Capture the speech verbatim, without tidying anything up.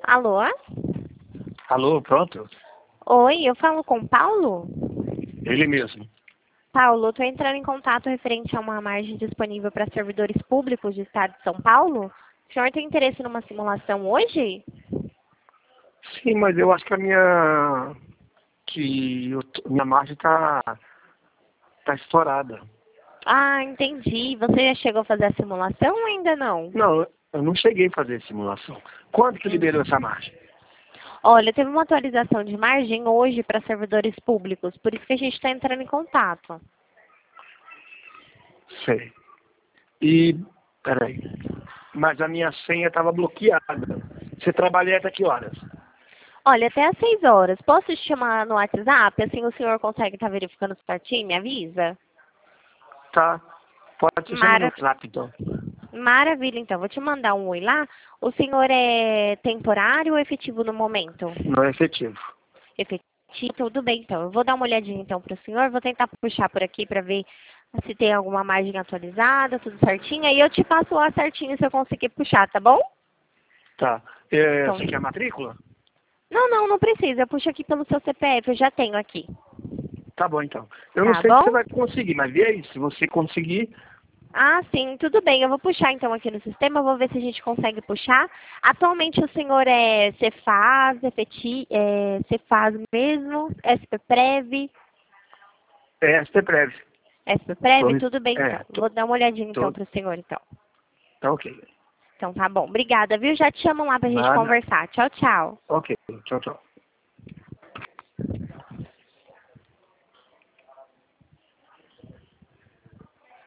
Alô? Alô, pronto? Oi, eu falo com o Paulo? Ele mesmo. Paulo, eu estou entrando em contato referente a uma margem disponível para servidores públicos do Estado de São Paulo. O senhor tem interesse numa simulação hoje? Sim, mas eu acho que a minha que eu t- minha margem tá tá estourada. Ah, entendi. Você já chegou a fazer a simulação ou ainda não? Não, eu não cheguei a fazer simulação. Quando que liberou essa margem? Olha, teve uma atualização de margem hoje para servidores públicos, por isso que a gente está entrando em contato. Sei. E peraí. Mas a minha senha estava bloqueada. Você trabalha até que horas? Olha, até às seis horas. Posso te chamar no WhatsApp? Assim o senhor consegue estar verificando certinho? Me avisa? Tá. Pode ser chamar no Mara... WhatsApp, então. Maravilha, então. Vou te mandar um oi lá. O senhor é temporário ou efetivo no momento? Não é efetivo. Efetivo, tudo bem, então. Eu vou dar uma olhadinha, então, para o senhor. Vou tentar puxar por aqui para ver se tem alguma margem atualizada, tudo certinho. Aí eu te passo lá certinho se eu conseguir puxar, tá bom? Tá. É, Então, você quer a matrícula? não, não, não precisa. Eu puxo aqui pelo seu C P F. Eu já tenho aqui. Tá bom, então. Eu não Tá sei se você bom? vai conseguir, mas vê aí. Se você conseguir, Ah, sim, tudo bem. Eu vou puxar então aqui no sistema, eu vou ver se a gente consegue puxar. Atualmente o senhor é Cefaz, efeti, é, Cefaz mesmo, SPPrev, é S T Prev. SPPrev, Tô- tudo bem então. É, tô, Vou dar uma olhadinha então tô, para o senhor então. tá ok. Então tá bom. Obrigada, viu? Já te chamam lá pra gente Nada. conversar. Tchau, tchau. Ok, tchau, tchau.